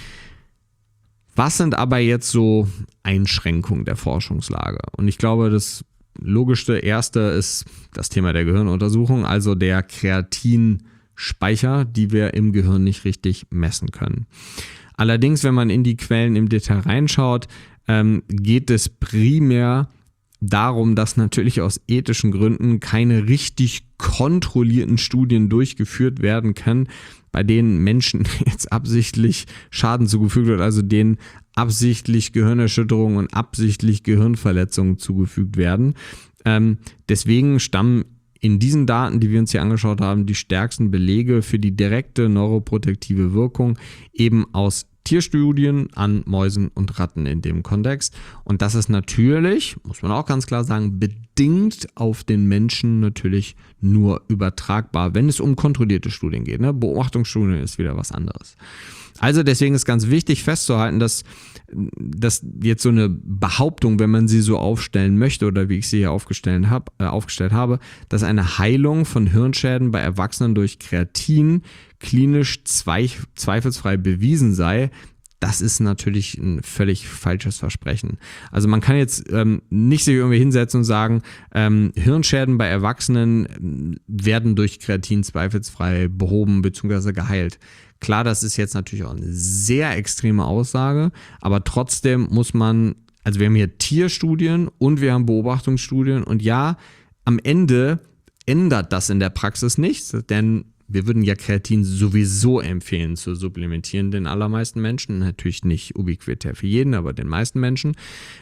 Was sind aber jetzt so Einschränkungen der Forschungslage? Und ich glaube, das logischste erste ist das Thema der Gehirnuntersuchung, also der Kreatin Speicher, die wir im Gehirn nicht richtig messen können. Allerdings, wenn man in die Quellen im Detail reinschaut, ähm, geht es primär darum, dass natürlich aus ethischen Gründen keine richtig kontrollierten Studien durchgeführt werden können, bei denen Menschen jetzt absichtlich Schaden zugefügt wird, also denen absichtlich Gehirnerschütterungen und absichtlich Gehirnverletzungen zugefügt werden. Ähm, deswegen stammen in diesen Daten, die wir uns hier angeschaut haben, die stärksten Belege für die direkte neuroprotektive Wirkung eben aus Tierstudien an Mäusen und Ratten in dem Kontext. Und das ist natürlich, muss man auch ganz klar sagen, bedingt auf den Menschen natürlich nur übertragbar, wenn es um kontrollierte Studien geht. Ne? Beobachtungsstudien ist wieder was anderes. Also deswegen ist ganz wichtig festzuhalten, dass, dass jetzt so eine Behauptung, wenn man sie so aufstellen möchte oder wie ich sie hier aufgestellt, hab, äh, aufgestellt habe, dass eine Heilung von Hirnschäden bei Erwachsenen durch Kreatin klinisch zweif- zweifelsfrei bewiesen sei, das ist natürlich ein völlig falsches Versprechen. Also man kann jetzt ähm, nicht sich irgendwie hinsetzen und sagen, ähm, Hirnschäden bei Erwachsenen werden durch Kreatin zweifelsfrei behoben bzw. geheilt. Klar, das ist jetzt natürlich auch eine sehr extreme Aussage, aber trotzdem muss man, also wir haben hier Tierstudien und wir haben Beobachtungsstudien und ja, am Ende ändert das in der Praxis nichts, denn wir würden ja Kreatin sowieso empfehlen zu supplementieren, den allermeisten Menschen. Natürlich nicht ubiquitär für jeden, aber den meisten Menschen.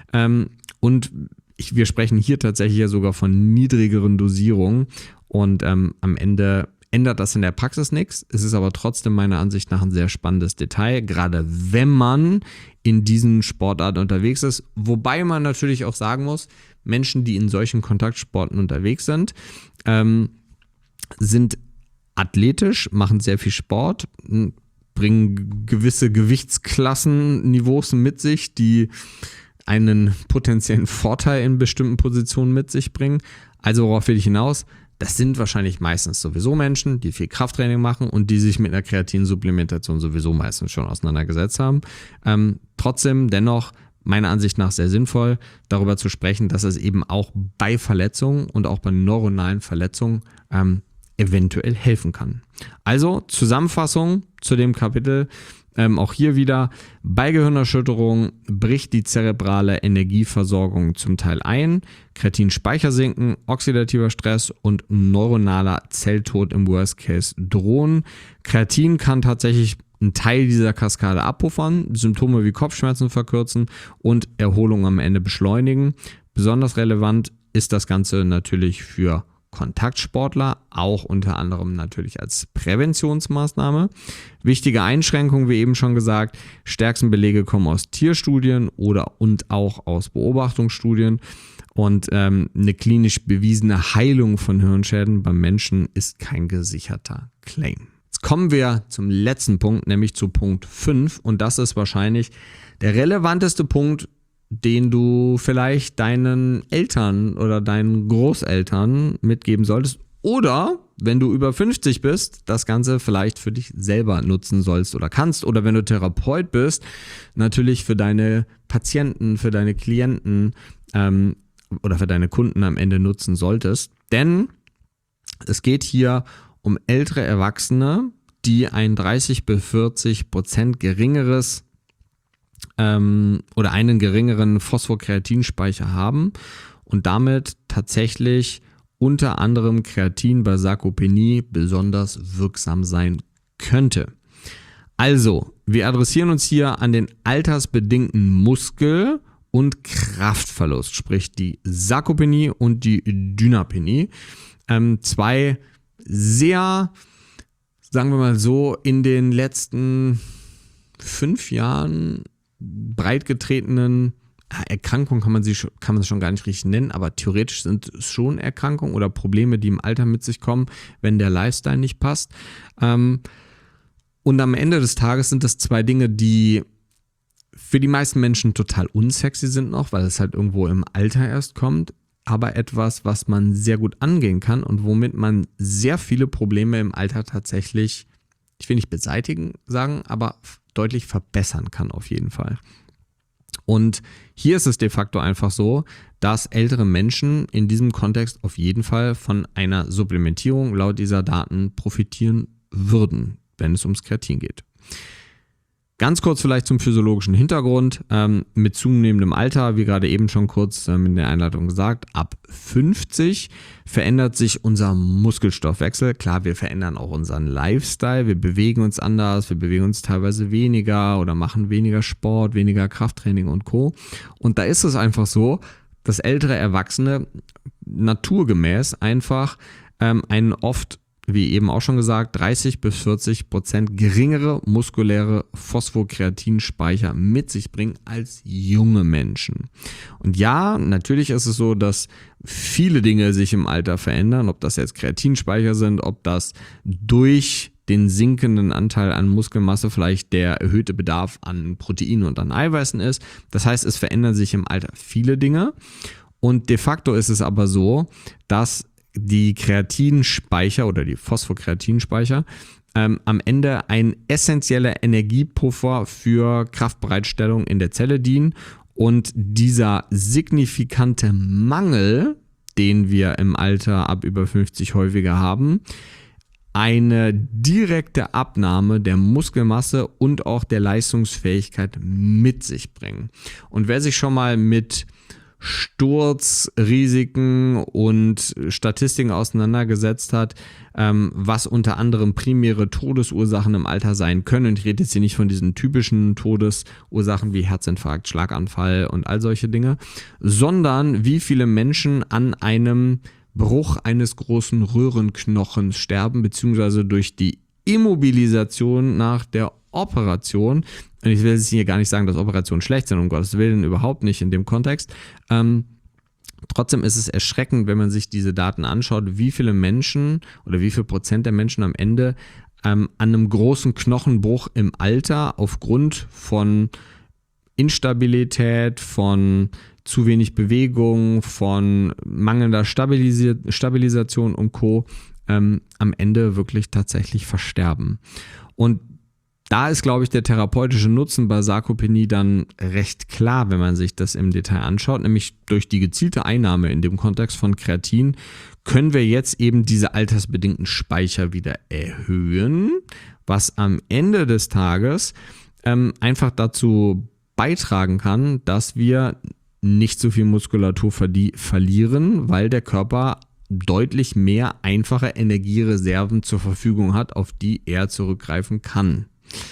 Und ich, wir sprechen hier tatsächlich ja sogar von niedrigeren Dosierungen. Und ähm, am Ende ändert das in der Praxis nichts. Es ist aber trotzdem meiner Ansicht nach ein sehr spannendes Detail, gerade wenn man in diesen Sportarten unterwegs ist. Wobei man natürlich auch sagen muss, Menschen, die in solchen Kontaktsporten unterwegs sind, ähm, sind athletisch, machen sehr viel Sport, bringen gewisse Gewichtsklassenniveaus mit sich, die einen potenziellen Vorteil in bestimmten Positionen mit sich bringen. Also worauf will ich hinaus? Das sind wahrscheinlich meistens sowieso Menschen, die viel Krafttraining machen und die sich mit einer Kreatinsupplementation sowieso meistens schon auseinandergesetzt haben. Ähm, trotzdem dennoch meiner Ansicht nach sehr sinnvoll, darüber zu sprechen, dass es eben auch bei Verletzungen und auch bei neuronalen Verletzungen ähm, eventuell helfen kann. Also Zusammenfassung zu dem Kapitel, ähm, auch hier wieder, bei Gehirnerschütterung bricht die zerebrale Energieversorgung zum Teil ein, Kreatinspeichersinken, oxidativer Stress und neuronaler Zelltod im Worst Case drohen. Kreatin kann tatsächlich einen Teil dieser Kaskade abpuffern, Symptome wie Kopfschmerzen verkürzen und Erholung am Ende beschleunigen. Besonders relevant ist das Ganze natürlich für Kontaktsportler, auch unter anderem natürlich als Präventionsmaßnahme. Wichtige Einschränkungen, wie eben schon gesagt, stärksten Belege kommen aus Tierstudien oder und auch aus Beobachtungsstudien und ähm, eine klinisch bewiesene Heilung von Hirnschäden beim Menschen ist kein gesicherter Claim. Jetzt kommen wir zum letzten Punkt, nämlich zu Punkt fünf und das ist wahrscheinlich der relevanteste Punkt, den du vielleicht deinen Eltern oder deinen Großeltern mitgeben solltest oder, wenn du über fünfzig bist, das Ganze vielleicht für dich selber nutzen sollst oder kannst oder wenn du Therapeut bist, natürlich für deine Patienten, für deine Klienten ähm, oder für deine Kunden am Ende nutzen solltest. Denn es geht hier um ältere Erwachsene, die ein dreißig bis vierzig Prozent geringeres ähm, oder einen geringeren Phosphokreatinspeicher haben und damit tatsächlich unter anderem Kreatin bei Sarkopenie besonders wirksam sein könnte. Also, wir adressieren uns hier an den altersbedingten Muskel- und Kraftverlust, sprich die Sarkopenie und die Dynapenie. Ähm, zwei sehr, sagen wir mal so, in den letzten fünf Jahren breit getretenen Erkrankungen kann man sie kann man sie schon gar nicht richtig nennen, aber theoretisch sind es schon Erkrankungen oder Probleme, die im Alter mit sich kommen, wenn der Lifestyle nicht passt. Ähm, und am Ende des Tages sind das zwei Dinge, die für die meisten Menschen total unsexy sind noch, weil es halt irgendwo im Alter erst kommt, aber etwas, was man sehr gut angehen kann und womit man sehr viele Probleme im Alter tatsächlich, ich will nicht beseitigen sagen, aber deutlich verbessern kann auf jeden Fall. Und hier ist es de facto einfach so, dass ältere Menschen in diesem Kontext auf jeden Fall von einer Supplementierung laut dieser Daten profitieren würden, wenn es ums Kreatin geht. Ganz kurz vielleicht zum physiologischen Hintergrund. Ähm, mit zunehmendem Alter, wie gerade eben schon kurz ähm, in der Einleitung gesagt, ab fünfzig verändert sich unser Muskelstoffwechsel. Klar, wir verändern auch unseren Lifestyle. Wir bewegen uns anders, wir bewegen uns teilweise weniger oder machen weniger Sport, weniger Krafttraining und Co. Und da ist es einfach so, dass ältere Erwachsene naturgemäß einfach ähm, einen oft wie eben auch schon gesagt, dreißig bis vierzig Prozent geringere muskuläre Phosphokreatinspeicher mit sich bringen als junge Menschen. Und ja, natürlich ist es so, dass viele Dinge sich im Alter verändern, ob das jetzt Kreatinspeicher sind, ob das durch den sinkenden Anteil an Muskelmasse vielleicht der erhöhte Bedarf an Proteinen und an Eiweißen ist. Das heißt, es verändern sich im Alter viele Dinge. Und de facto ist es aber so, dass die Kreatinspeicher oder die Phosphokreatinspeicher ähm, am Ende ein essentieller Energiepuffer für Kraftbereitstellung in der Zelle dienen und dieser signifikante Mangel, den wir im Alter ab über fünfzig häufiger haben, eine direkte Abnahme der Muskelmasse und auch der Leistungsfähigkeit mit sich bringen. Und wer sich schon mal mit Sturzrisiken und Statistiken auseinandergesetzt hat, ähm, was unter anderem primäre Todesursachen im Alter sein können. Und ich rede jetzt hier nicht von diesen typischen Todesursachen wie Herzinfarkt, Schlaganfall und all solche Dinge, sondern wie viele Menschen an einem Bruch eines großen Röhrenknochens sterben, beziehungsweise durch die Immobilisation nach der Operation. Und ich will jetzt hier gar nicht sagen, dass Operationen schlecht sind, um Gottes Willen, überhaupt nicht in dem Kontext. Ähm, trotzdem ist es erschreckend, wenn man sich diese Daten anschaut, wie viele Menschen oder wie viel Prozent der Menschen am Ende ähm, an einem großen Knochenbruch im Alter aufgrund von Instabilität, von zu wenig Bewegung, von mangelnder Stabilis- Stabilisation und Co. Ähm, am Ende wirklich tatsächlich versterben. Und da ist, glaube ich, der therapeutische Nutzen bei Sarkopenie dann recht klar, wenn man sich das im Detail anschaut, nämlich durch die gezielte Einnahme in dem Kontext von Kreatin können wir jetzt eben diese altersbedingten Speicher wieder erhöhen, was am Ende des Tages ähm, einfach dazu beitragen kann, dass wir nicht so viel Muskulatur verli- verlieren, weil der Körper deutlich mehr einfache Energiereserven zur Verfügung hat, auf die er zurückgreifen kann.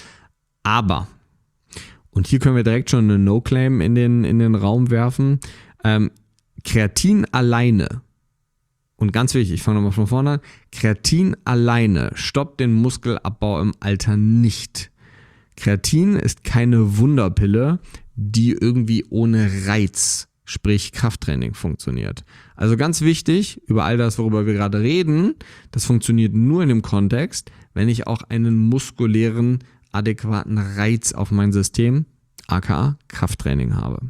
Aber, und hier können wir direkt schon eine No-Claim in den, in den Raum werfen, ähm, Kreatin alleine, und ganz wichtig, ich fange nochmal von vorne an, Kreatin alleine stoppt den Muskelabbau im Alter nicht. Kreatin ist keine Wunderpille, die irgendwie ohne Reiz, sprich Krafttraining, funktioniert. Also ganz wichtig, über all das, worüber wir gerade reden, das funktioniert nur in dem Kontext, wenn ich auch einen muskulären, adäquaten Reiz auf mein System, aka Krafttraining habe.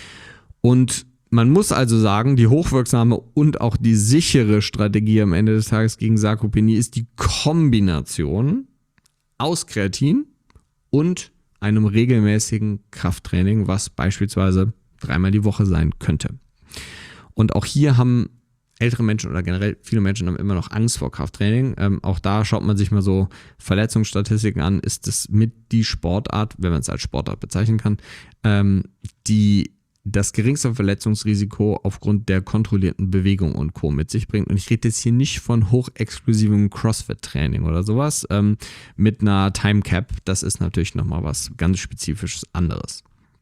Und man muss also sagen, die hochwirksame und auch die sichere Strategie am Ende des Tages gegen Sarkopenie ist die Kombination aus Kreatin und einem regelmäßigen Krafttraining, was beispielsweise dreimal die Woche sein könnte. Und auch hier haben ältere Menschen oder generell viele Menschen haben immer noch Angst vor Krafttraining. Ähm, auch da schaut man sich mal so Verletzungsstatistiken an, ist es mit die Sportart, wenn man es als Sportart bezeichnen kann, ähm, die das geringste Verletzungsrisiko aufgrund der kontrollierten Bewegung und Co. mit sich bringt. Und ich rede jetzt hier nicht von hochexklusivem CrossFit-Training oder sowas ähm, mit einer Time Cap. Das ist natürlich nochmal was ganz Spezifisches anderes.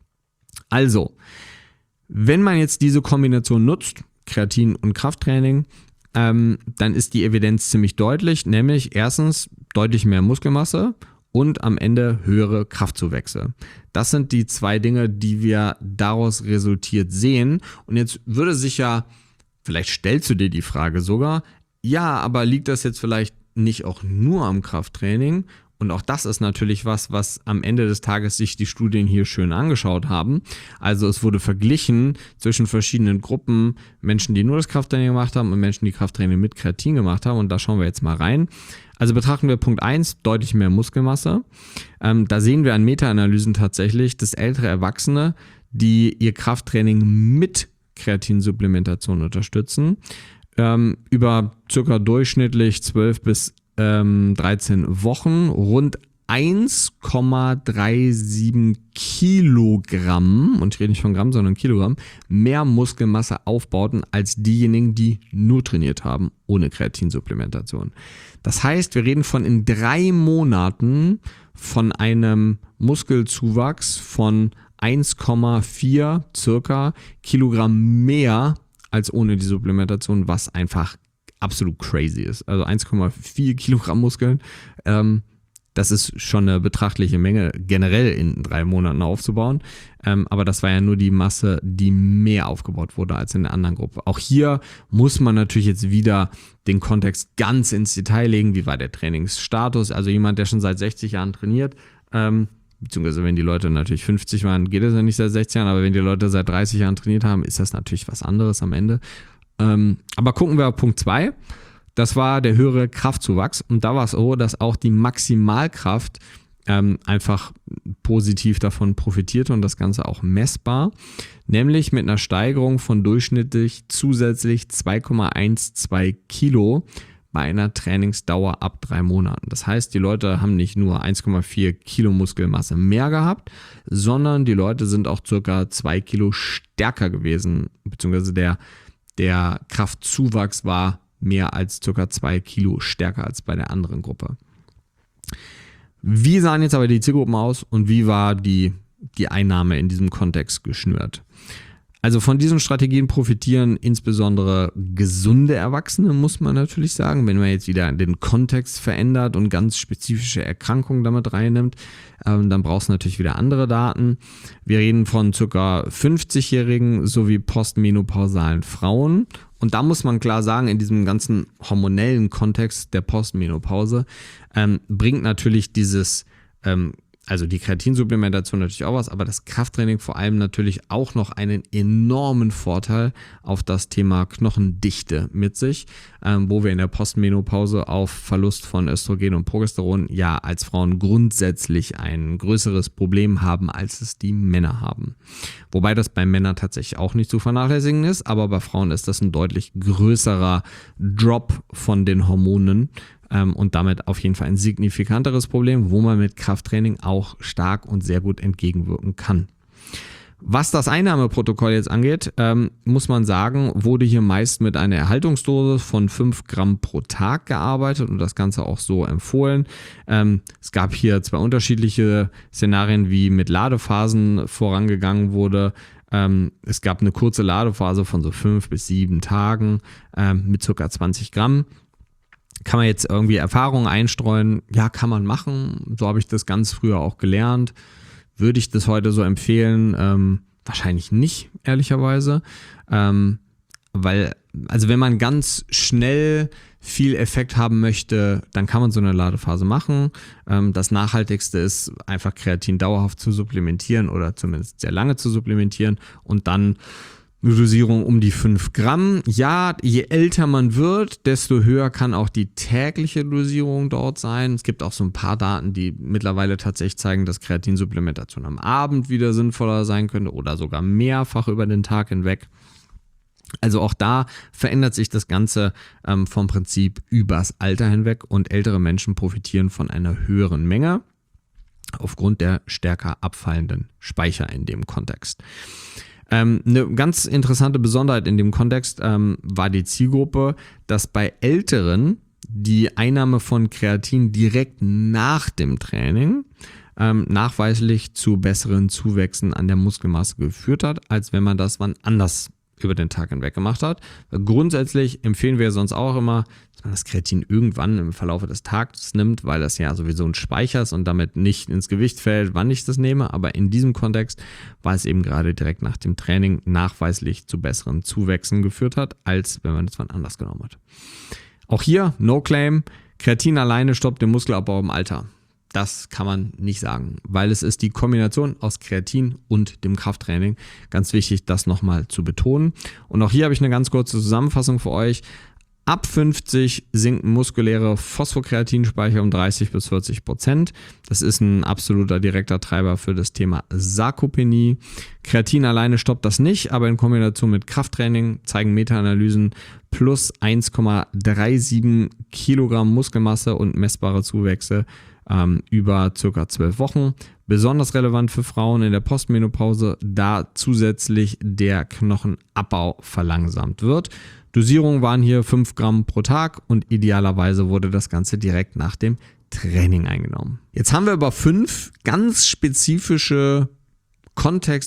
Also, wenn man jetzt diese Kombination nutzt, Kreatin und Krafttraining, ähm, dann ist die Evidenz ziemlich deutlich, nämlich erstens deutlich mehr Muskelmasse und am Ende höhere Kraftzuwächse. Das sind die zwei Dinge, die wir daraus resultiert sehen. Und jetzt würde sich ja, vielleicht stellst du dir die Frage sogar, ja, aber liegt das jetzt vielleicht nicht auch nur am Krafttraining? Und auch das ist natürlich was, was am Ende des Tages sich die Studien hier schön angeschaut haben. Also es wurde verglichen zwischen verschiedenen Gruppen, Menschen, die nur das Krafttraining gemacht haben und Menschen, die Krafttraining mit Kreatin gemacht haben. Und da schauen wir jetzt mal rein. Also betrachten wir Punkt eins, deutlich mehr Muskelmasse. Ähm, da sehen wir an Meta-Analysen tatsächlich, dass ältere Erwachsene, die ihr Krafttraining mit Kreatinsupplementation unterstützen, ähm, über circa durchschnittlich zwölf bis dreizehn Wochen rund eins Komma siebenunddreißig Kilogramm, und ich rede nicht von Gramm, sondern Kilogramm, mehr Muskelmasse aufbauten als diejenigen, die nur trainiert haben, ohne Kreatinsupplementation. Das heißt, wir reden von in drei Monaten von einem Muskelzuwachs von eins Komma vier circa Kilogramm mehr als ohne die Supplementation, was einfach absolut crazy ist. Also eins Komma vier Kilogramm Muskeln, ähm, das ist schon eine betrachtliche Menge generell in drei Monaten aufzubauen. Ähm, aber das war ja nur die Masse, die mehr aufgebaut wurde als in der anderen Gruppe. Auch hier muss man natürlich jetzt wieder den Kontext ganz ins Detail legen. Wie war der Trainingsstatus? Also jemand, der schon seit sechzig Jahren trainiert, ähm, beziehungsweise wenn die Leute natürlich fünfzig waren, geht es ja nicht seit sechzig Jahren, aber wenn die Leute seit dreißig Jahren trainiert haben, ist das natürlich was anderes am Ende. Ähm, aber gucken wir auf Punkt zwei. Das war der höhere Kraftzuwachs und da war es so, dass auch die Maximalkraft ähm, einfach positiv davon profitierte und das Ganze auch messbar, nämlich mit einer Steigerung von durchschnittlich zusätzlich zwei Komma zwölf Kilo bei einer Trainingsdauer ab drei Monaten. Das heißt, die Leute haben nicht nur eins Komma vier Kilo Muskelmasse mehr gehabt, sondern die Leute sind auch circa zwei Kilo stärker gewesen, beziehungsweise der, der Kraftzuwachs war mehr als ca. zwei Kilo stärker als bei der anderen Gruppe. Wie sahen jetzt aber die Zielgruppen aus und wie war die, die Einnahme in diesem Kontext geschnürt? Also von diesen Strategien profitieren insbesondere gesunde Erwachsene, muss man natürlich sagen. Wenn man jetzt wieder den Kontext verändert und ganz spezifische Erkrankungen damit reinnimmt, ähm, dann brauchst du natürlich wieder andere Daten. Wir reden von ca. fünfzigjährigen sowie postmenopausalen Frauen. Und da muss man klar sagen, in diesem ganzen hormonellen Kontext der Postmenopause ähm, bringt natürlich dieses, ähm, also die Kreatinsupplementation natürlich auch was, aber das Krafttraining vor allem natürlich auch noch einen enormen Vorteil auf das Thema Knochendichte mit sich, ähm, wo wir in der Postmenopause auf Verlust von Östrogen und Progesteron ja als Frauen grundsätzlich ein größeres Problem haben, als es die Männer haben. Wobei das bei Männern tatsächlich auch nicht zu vernachlässigen ist, aber bei Frauen ist das ein deutlich größerer Drop von den Hormonen, und damit auf jeden Fall ein signifikanteres Problem, wo man mit Krafttraining auch stark und sehr gut entgegenwirken kann. Was das Einnahmeprotokoll jetzt angeht, ähm, muss man sagen, wurde hier meist mit einer Erhaltungsdosis von fünf Gramm pro Tag gearbeitet und das Ganze auch so empfohlen. Ähm, es gab hier zwei unterschiedliche Szenarien, wie mit Ladephasen vorangegangen wurde. Ähm, es gab eine kurze Ladephase von so fünf bis sieben Tagen ähm, mit ca. zwanzig Gramm. Kann man jetzt irgendwie Erfahrungen einstreuen? Ja, kann man machen. So habe ich das ganz früher auch gelernt. Würde ich das heute so empfehlen? Ähm, wahrscheinlich nicht, ehrlicherweise. Ähm, weil, also wenn man ganz schnell viel Effekt haben möchte, dann kann man so eine Ladephase machen. Ähm, das Nachhaltigste ist einfach Kreatin dauerhaft zu supplementieren oder zumindest sehr lange zu supplementieren und dann eine Dosierung um die fünf Gramm. Ja, je älter man wird, desto höher kann auch die tägliche Dosierung dort sein. Es gibt auch so ein paar Daten, die mittlerweile tatsächlich zeigen, dass Kreatinsupplementation am Abend wieder sinnvoller sein könnte oder sogar mehrfach über den Tag hinweg. Also auch da verändert sich das Ganze ähm, vom Prinzip übers Alter hinweg und ältere Menschen profitieren von einer höheren Menge aufgrund der stärker abfallenden Speicher in dem Kontext. Ähm, eine ganz interessante Besonderheit in dem Kontext ähm, war die Zielgruppe, dass bei Älteren die Einnahme von Kreatin direkt nach dem Training ähm, nachweislich zu besseren Zuwächsen an der Muskelmasse geführt hat, als wenn man das wann anders über den Tag hinweg gemacht hat. Grundsätzlich empfehlen wir sonst auch immer, dass man das Kreatin irgendwann im Verlauf des Tages nimmt, weil das ja sowieso ein Speicher ist und damit nicht ins Gewicht fällt, wann ich das nehme. Aber in diesem Kontext war es eben gerade direkt nach dem Training nachweislich zu besseren Zuwächsen geführt hat, als wenn man das wann anders genommen hat. Auch hier, no claim, Kreatin alleine stoppt den Muskelabbau im Alter. Das kann man nicht sagen, weil es ist die Kombination aus Kreatin und dem Krafttraining. Ganz wichtig, das nochmal zu betonen. Und auch hier habe ich eine ganz kurze Zusammenfassung für euch. Ab fünfzig sinken muskuläre Phosphokreatinspeicher um dreißig bis vierzig Prozent. Das ist ein absoluter direkter Treiber für das Thema Sarkopenie. Kreatin alleine stoppt das nicht, aber in Kombination mit Krafttraining zeigen Meta-Analysen plus eins Komma siebenunddreißig Kilogramm Muskelmasse und messbare Zuwächse ähm, über circa zwölf Wochen. Besonders relevant für Frauen in der Postmenopause, da zusätzlich der Knochenabbau verlangsamt wird. Dosierungen waren hier fünf Gramm pro Tag und idealerweise wurde das Ganze direkt nach dem Training eingenommen. Jetzt haben wir aber fünf ganz spezifische,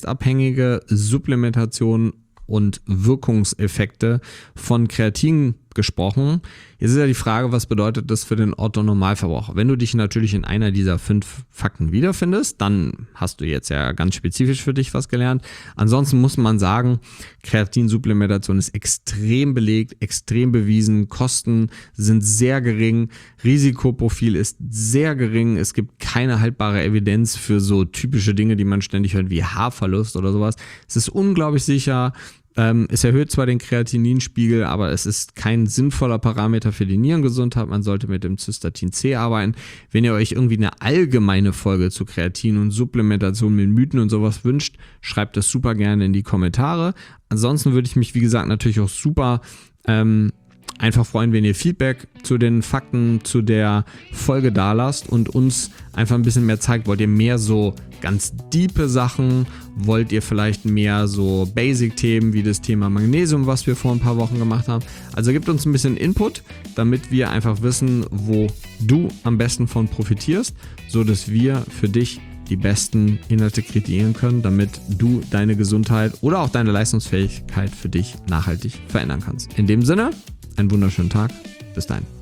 kontextabhängige Supplementationen und Wirkungseffekte von Kreatin gesprochen. Jetzt ist ja die Frage, was bedeutet das für den Otto-Normalverbraucher? Wenn du dich natürlich in einer dieser fünf Fakten wiederfindest, dann hast du jetzt ja ganz spezifisch für dich was gelernt. Ansonsten muss man sagen, Kreatinsupplementation ist extrem belegt, extrem bewiesen, Kosten sind sehr gering, Risikoprofil ist sehr gering, es gibt keine haltbare Evidenz für so typische Dinge, die man ständig hört, wie Haarverlust oder sowas. Es ist unglaublich sicher. Es erhöht zwar den Kreatininspiegel, aber es ist kein sinnvoller Parameter für die Nierengesundheit. Man sollte mit dem Cystatin C arbeiten. Wenn ihr euch irgendwie eine allgemeine Folge zu Kreatin und Supplementation mit Mythen und sowas wünscht, schreibt das super gerne in die Kommentare. Ansonsten würde ich mich, wie gesagt, natürlich auch super ähm, einfach freuen, wenn ihr Feedback zu den Fakten zu der Folge da lasst und uns einfach ein bisschen mehr zeigt. Wollt ihr mehr so ganz diepe Sachen? Wollt ihr vielleicht mehr so Basic-Themen wie das Thema Magnesium, was wir vor ein paar Wochen gemacht haben? Also gebt uns ein bisschen Input, damit wir einfach wissen, wo du am besten von profitierst, so dass wir für dich die besten Inhalte kreieren können, damit du deine Gesundheit oder auch deine Leistungsfähigkeit für dich nachhaltig verändern kannst. In dem Sinne, einen wunderschönen Tag. Bis dahin.